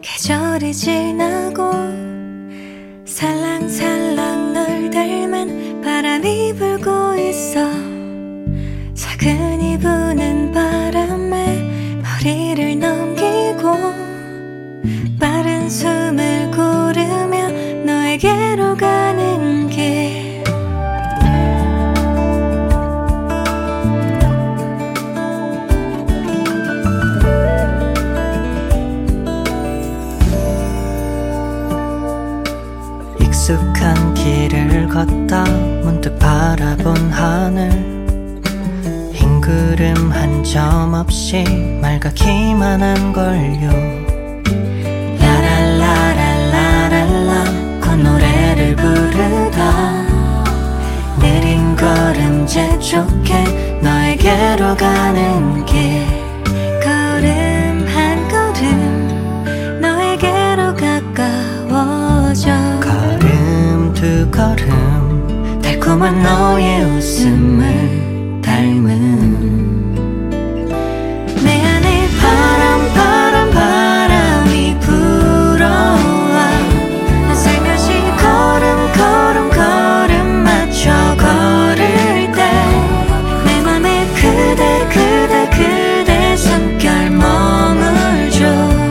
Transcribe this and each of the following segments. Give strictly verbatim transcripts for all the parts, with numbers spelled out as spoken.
계절이 지나고 살랑살랑 널 닮은 바람이 불고 있어. 차근히 부는 바람에 머리를 넘기고 빠른 숨을 고르며 너에게로 가는 길. 익숙한 길을 걷다 문득 바라본 하늘. 흰 구름 한 점 없이 맑기만 한걸요. 라랄라랄라랄라 그 노래를 부르다 느린 걸음 재촉해 너에게로 가는 길. 걸음 한 걸음 너에게로 가까워져. 걸음 두 걸음 달콤한 너의 웃음을 닮은 내 안에 바람 바람 바람이 불어와. 난 살며시 걸음 걸음 걸음 맞춰 걸을 때 내 맘에 그대 그대 그대 숨결 머물죠.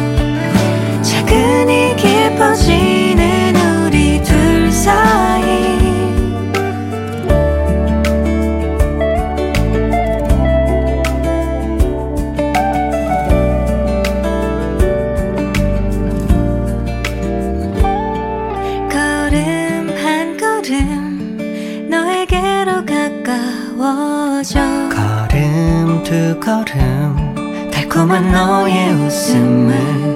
차근히 깊어지는 우리 둘 사이. 걸음 한 걸음 너에게로 가까워져. 걸음 두 걸음 달콤한 너의 웃음을